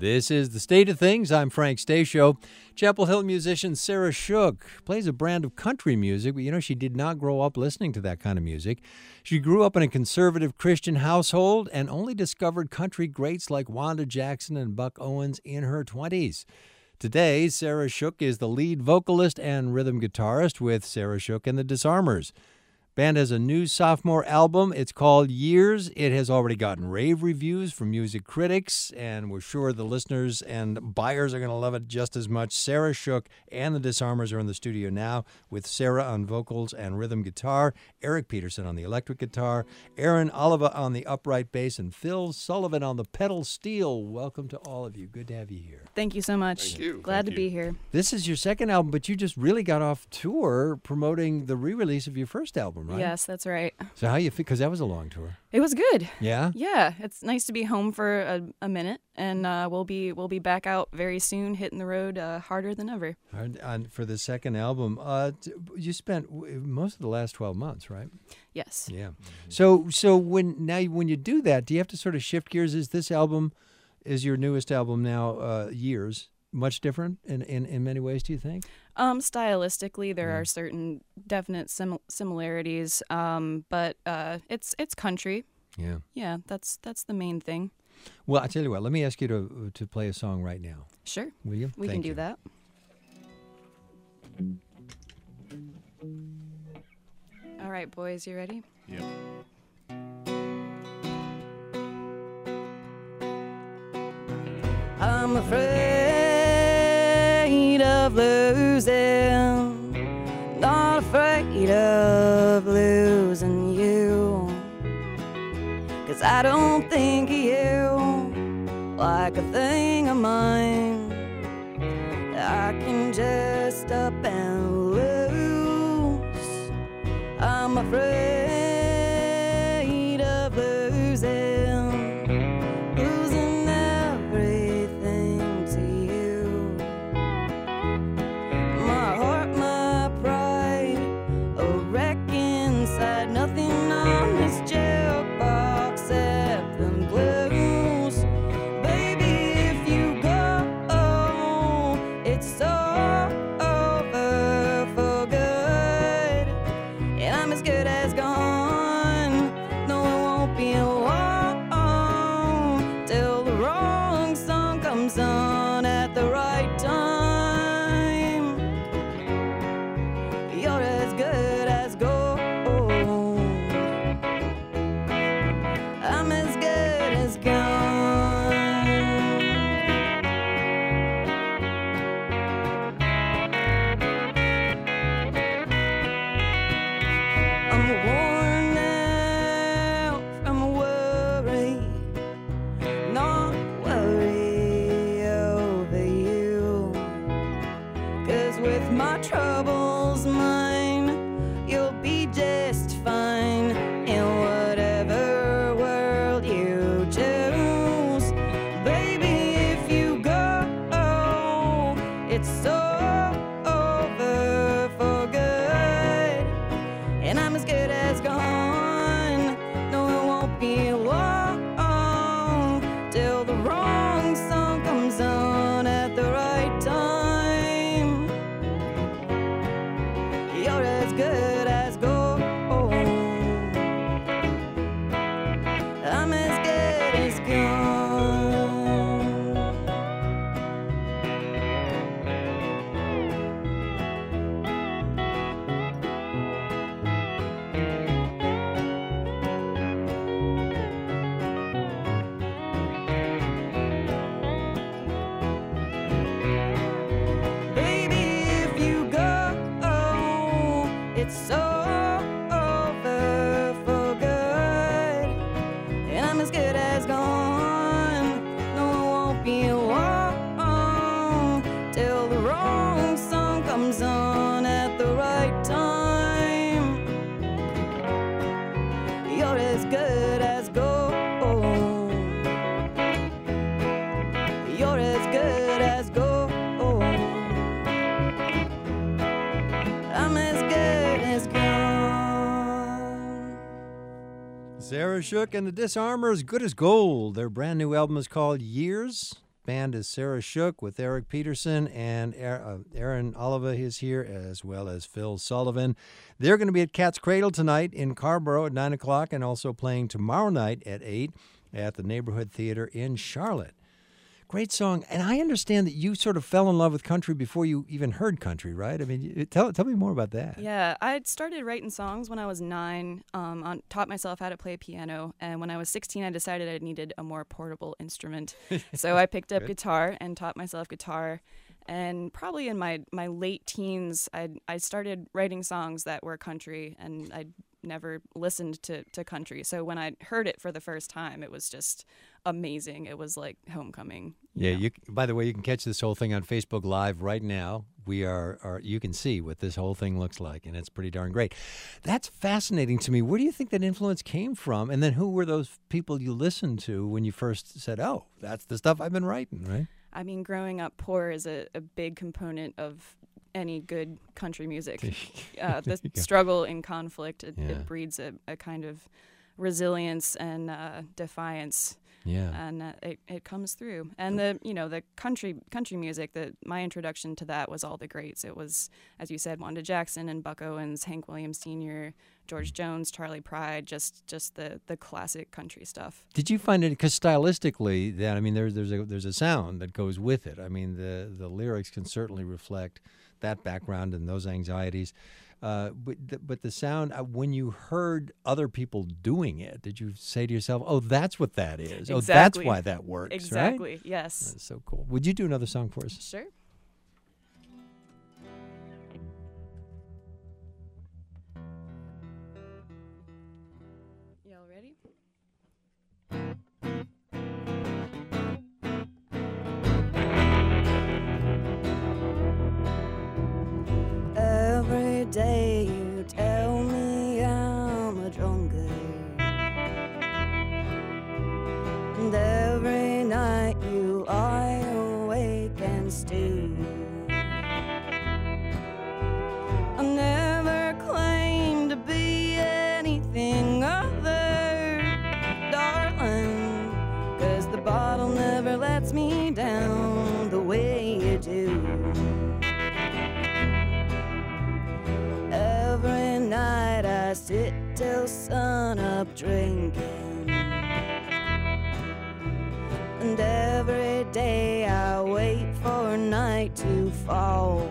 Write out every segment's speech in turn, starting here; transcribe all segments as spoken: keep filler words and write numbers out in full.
This is The State of Things. I'm Frank Stasio. Chapel Hill musician Sarah Shook plays a brand of country music, but you know, she did not grow up listening to that kind of music. She grew up in a conservative Christian household and only discovered country greats like Wanda Jackson and Buck Owens in her twenties. Today, Sarah Shook is the lead vocalist and rhythm guitarist with Sarah Shook and the Disarmers. Band has a new sophomore album. It's called Years. It has already gotten rave reviews from music critics, and we're sure the listeners and buyers are going to love it just as much. Sarah Shook and the Disarmers are in the studio now with Sarah on vocals and rhythm guitar, Eric Peterson on the electric guitar, Aaron Oliva on the upright bass, and Phil Sullivan on the pedal steel. Welcome to all of you. Good to have you here. Thank you so much. Thank you. Glad Thank to you. be here. This is your second album, but you just really got off tour promoting the re-release of your first album, right? Yes, that's right. So how you feel? Because that was a long tour. It was good. Yeah? Yeah, it's nice to be home for a, a minute, and uh, we'll be we'll be back out very soon, hitting the road uh, harder than ever. Hard- on- For the second album, uh, t- you spent w- most of the last twelve months, right? Yes. Yeah. So so when now you- when you do that, do you have to sort of shift gears? Is this album, is your newest album now, uh, Years, much different in, in, in many ways, do you think? Um, stylistically, there Yeah. are certain definite sim- similarities, um, but uh, it's it's country. Yeah. Yeah, that's that's the main thing. Well, I tell you what, let me ask you to to play a song right now. Sure, Will you? we Thank can do you. that. All right, boys, you ready? Yep. I'm afraid of losing, not afraid of losing you, 'cause I don't think you like a thing of mine that I can just up and lose. I'm afraid of losing, losing everything to you. My heart, my pride, a wreck inside, nothing on this jukebox except them blues. Baby, if you go, it's over for good, and I'm as good as gone. No, it won't be long till the wrong song comes on at the right time. You're as good as gold. I'm as good as gone. I'm worn out from worry, not worry over you. 'Cause with my troubles mine, you'll be just fine in whatever world you choose. Baby, if you go, it's over for good, and I'm as good as gone. No, it won't be long till the wrong song comes on at the right time. You're as good as gold. I'm as good as gone. Baby, if you go, it's over for good, and I'm as good as gone. No, it won't be long till the wrong song comes on at the right time. You're as good as gold. You're as good as gold. I'm as good as gone. Sarah Shook and the Disarmers, Good as Gold. Their brand new album is called Years. band is Sarah Shook with Eric Peterson, and Aaron Oliva is here, as well as Phil Sullivan. They're going to be at Cat's Cradle tonight in Carrboro at nine o'clock and also playing tomorrow night at eight at the Neighborhood Theater in Charlotte. Great song. And I understand that you sort of fell in love with country before you even heard country, right? I mean, tell tell me more about that. Yeah, I started writing songs when I was nine, um, on, taught myself how to play piano. And when I was sixteen, I decided I needed a more portable instrument. So I picked up guitar and taught myself guitar. And probably in my, my late teens, I I started writing songs that were country, and I never listened to, to country. So when I heard it for the first time, it was just amazing. It was like homecoming. You yeah. know? You. By the way, you can catch this whole thing on Facebook Live right now. We are, are. You can see what this whole thing looks like, and it's pretty darn great. That's fascinating to me. Where do you think that influence came from? And then who were those people you listened to when you first said, "Oh, that's the stuff I've been writing"? Right. I mean, growing up poor is a, a big component of any good country music. Uh, the struggle and conflict, it, yeah. it breeds a, a kind of resilience and uh, defiance. Yeah, and uh, it it comes through. And the you know the country country music, that my introduction to that was all the greats. It was, as you said, Wanda Jackson and Buck Owens, Hank Williams Senior, George Jones, Charlie Pride, just just the the classic country stuff. Did you find it, because stylistically, that I mean, there's there's a there's a sound that goes with it. I mean, the the lyrics can certainly reflect that background and those anxieties. Uh, but, the, but the sound, uh, when you heard other people doing it, did you say to yourself, oh, that's what that is? Exactly. Oh, that's why that works, Exactly, right? yes. That's so cool. Would you do another song for us? Sure. Y'all ready? Every day you tell me I'm a drunkard, and every night you lie awake and stew. I never claimed to be anything other, darling, 'cause the bottle never lets me down the way you do. Every night I sit till sun up drinking, and every day I wait for night to fall,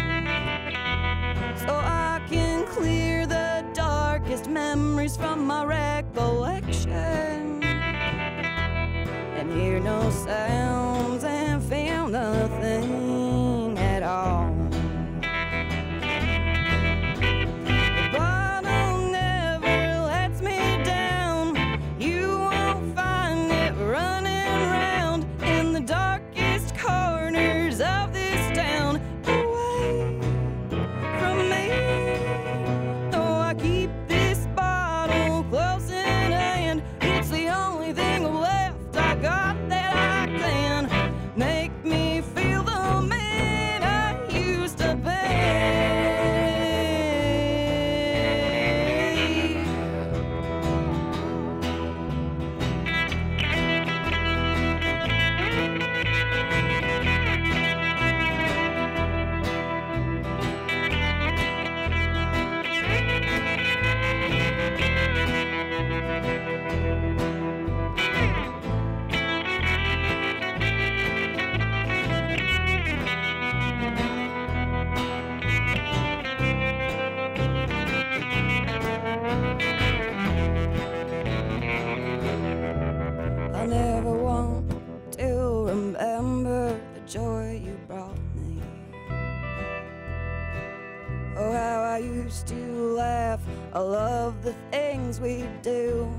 so I can clear the darkest memories from my recollection, and hear no sounds and feel nothing at all. I love the things we do.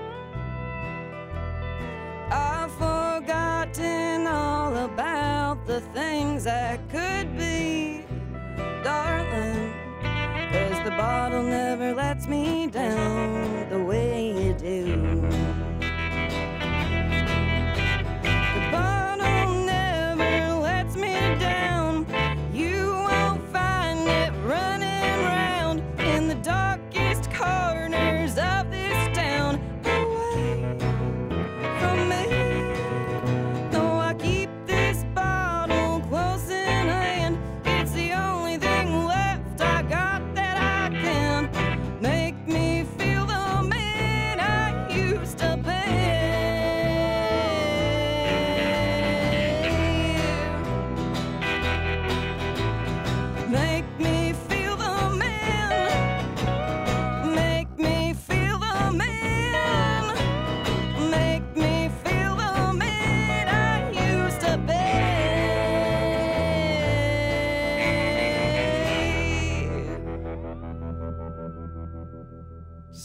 I've forgotten all about the things that could be, darling, 'cause the bottle never lets me down the way you do. The bottle never lets me down. You won't find it running round in the darkest corners of this town. Away from me, no, I keep this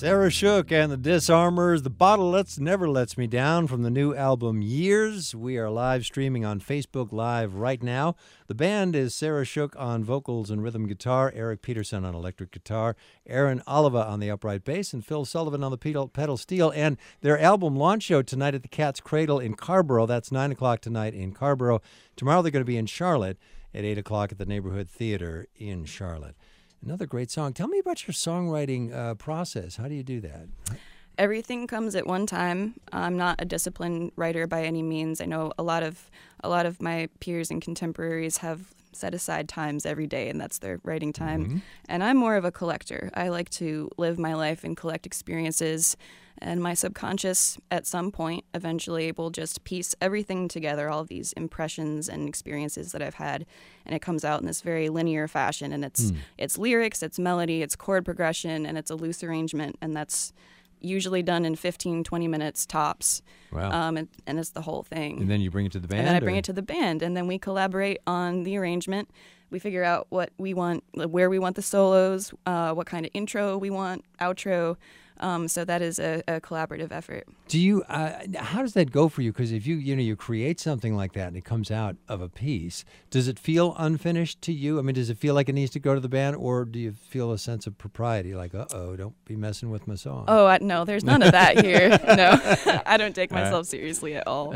Sarah Shook and the Disarmers, The Bottle Lets Never Lets Me Down from the new album Years. We are live streaming on Facebook Live right now. The band is Sarah Shook on vocals and rhythm guitar, Eric Peterson on electric guitar, Aaron Oliva on the upright bass, and Phil Sullivan on the pedal, pedal steel. And their album launch show tonight at the Cat's Cradle in Carborough. That's nine o'clock tonight in Carborough. Tomorrow they're going to be in Charlotte at eight o'clock at the Neighborhood Theater in Charlotte. Another great song. Tell me about your songwriting uh, process. How do you do that? Everything comes at one time. I'm not a disciplined writer by any means. I know a lot of a lot of my peers and contemporaries have set aside times every day, and that's their writing time. Mm-hmm. And I'm more of a collector. I like to live my life and collect experiences, and my subconscious at some point eventually will just piece everything together, all of these impressions and experiences that I've had, and it comes out in this very linear fashion. And it's mm. it's lyrics, it's melody, it's chord progression, and it's a loose arrangement, and that's usually done in fifteen, twenty minutes tops. Wow. Um, and, and it's the whole thing. And then you bring it to the band? And then I bring or? it to the band, and then we collaborate on the arrangement. We figure out what we want, where we want the solos, uh, what kind of intro we want, outro. Um, so that is a, a collaborative effort. Do you? Uh, how does that go for you? Because if you, you know, you create something like that and it comes out of a piece, does it feel unfinished to you? I mean, does it feel like it needs to go to the band, or do you feel a sense of propriety, like, uh oh, don't be messing with my song? Oh I, no, there's none of that here. No, I don't take myself right. seriously at all.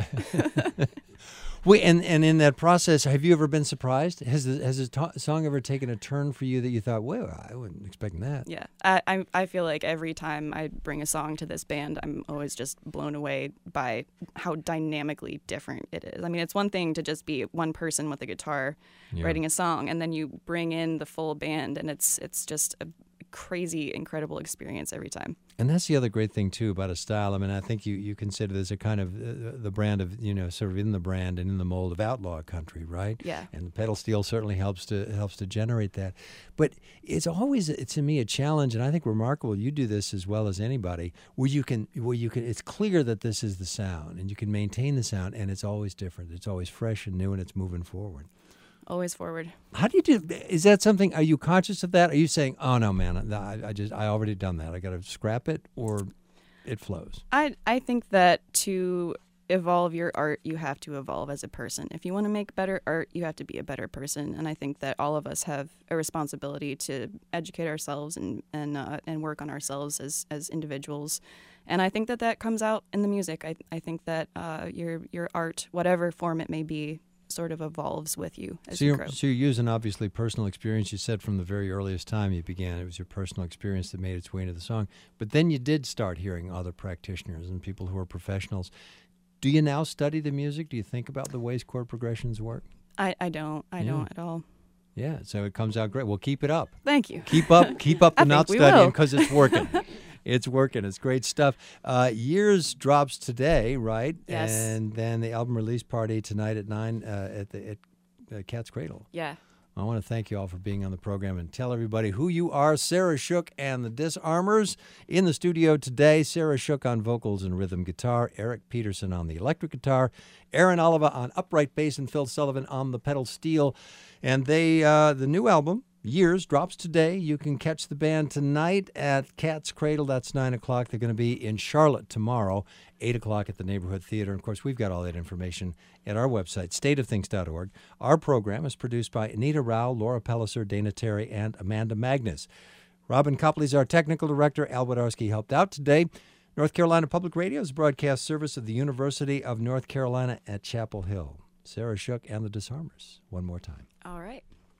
Wait, and, and in that process, have you ever been surprised? Has the, has a to- song ever taken a turn for you that you thought, well, I wasn't expecting that? Yeah, I, I I feel like every time I bring a song to this band, I'm always just blown away by how dynamically different it is. I mean, it's one thing to just be one person with a guitar yeah. writing a song, and then you bring in the full band, and it's it's just a crazy, incredible experience every time. And that's the other great thing, too, about a style. I mean, I think you, you consider this a kind of uh, the brand of, you know, sort of in the brand and in the mold of outlaw country, right? Yeah. And the pedal steel certainly helps to helps to generate that. But it's always, to me, a challenge, and I think remarkable. You do this as well as anybody, where you can, where you can. It's clear that this is the sound, and you can maintain the sound, and it's always different. It's always fresh and new, and it's moving forward. Always forward. How do you do? Is that something? Are you conscious of that? Are you saying, "Oh no, man, I, I just I already done that. I got to scrap it," or it flows? I I think that to evolve your art, you have to evolve as a person. If you want to make better art, you have to be a better person. And I think that all of us have a responsibility to educate ourselves and and uh, and work on ourselves as as individuals. And I think that that comes out in the music. I I think that uh, your your art, whatever form it may be, sort of evolves with you as so you you're, grow. So you're using, obviously, personal experience. You said from the very earliest time you began, it was your personal experience that made its way into the song. But then you did start hearing other practitioners and people who are professionals. Do you now study the music? Do you think about the ways chord progressions work? I, I don't. I yeah. don't at all. Yeah, so it comes out great. Well, keep it up. Thank you. Keep up, keep up the I not think we studying will. because it's working. It's working. It's great stuff. Uh, Years drops today, right? Yes. And then the album release party tonight at nine uh, at the at uh, Cat's Cradle. Yeah. I want to thank you all for being on the program and tell everybody who you are. Sarah Shook and the Disarmers in the studio today. Sarah Shook on vocals and rhythm guitar, Eric Peterson on the electric guitar, Aaron Oliva on upright bass, and Phil Sullivan on the pedal steel. And they uh, the new album, Years, drops today. You can catch the band tonight at Cat's Cradle. That's nine o'clock. They're going to be in Charlotte tomorrow, eight o'clock at the Neighborhood Theater. And, of course, we've got all that information at our website, state of things dot org. Our program is produced by Anita Rao, Laura Pelliser, Dana Terry, and Amanda Magnus. Robin Copley is our technical director. Al Wodarski helped out today. North Carolina Public Radio is a broadcast service of the University of North Carolina at Chapel Hill. Sarah Shook and the Disarmers. One more time. All right.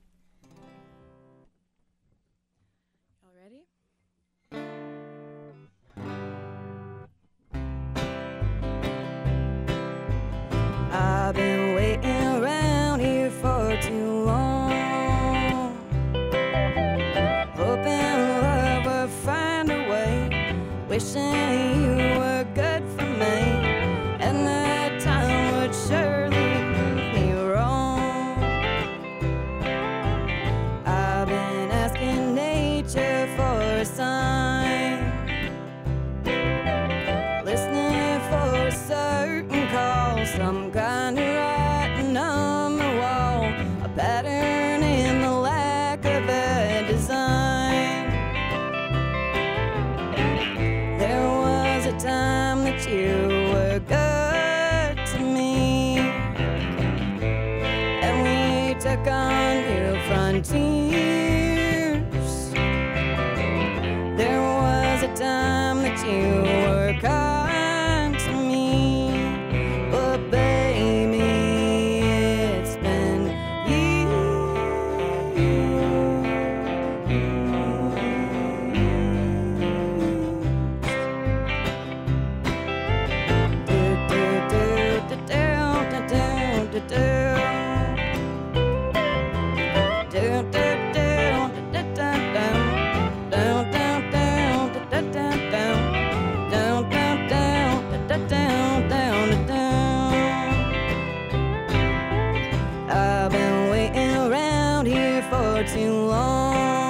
I've been waiting around here for too long, hoping love would find a way, wishing you were good for me, and that time would surely prove me wrong. stuck on new frontiers. There was a time that you were kind to me, but baby, it's been I've been waiting around here for too long.